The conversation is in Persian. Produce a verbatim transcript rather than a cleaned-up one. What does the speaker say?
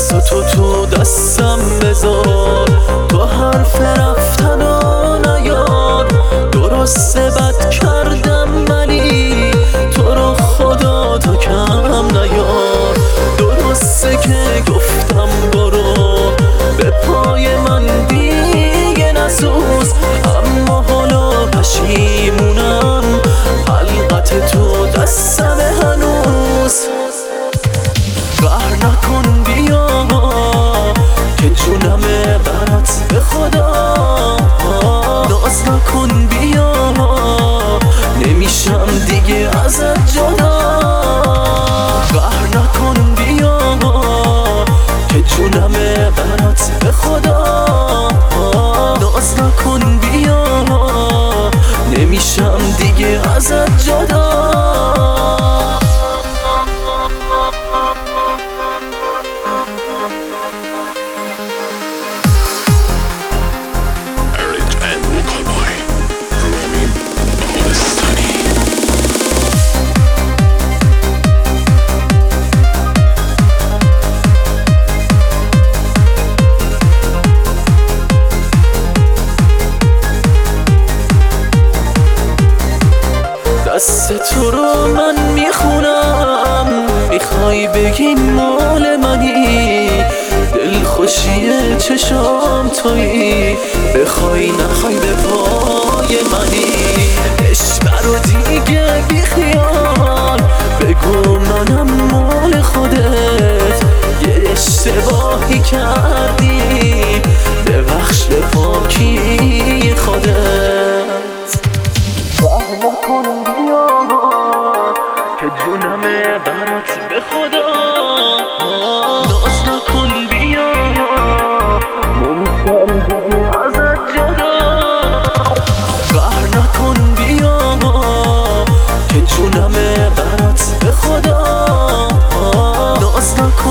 دستاتو تو دستم بذار، تو حرف رفتنو نیار. درسته بد کردم ولی تو رو خدا تو کم نیار. درسته که گفتم برو به پای من دیگه نسوز، اما حالا پشیمونم حلقت تو دستم هنوز. قهر نکن بیا که جونمه برات به خدا. ناز نکن بیا نمیشم دیگه ازت جدا. قهر نکن بیا که جونمه برات به خدا. ناز نکن بیا نمیشم دیگه ازت جدا. دست تو رو من میخونم، میخوای بگی مال منی. دلخوشی چشام تویی، بخوای نخوای به پای منی. عشق رو دیگه بیخیال، بگو منم مال خودت. یه اشتباهی کردی ببخش به پاکی خودت. قهر نکن بیا که جونمه برات به خدا. ناز نکن بیا نمیشم دیگه ازت جدا. قهر نکن بیا که جونمه برات به خدا. ناز نکن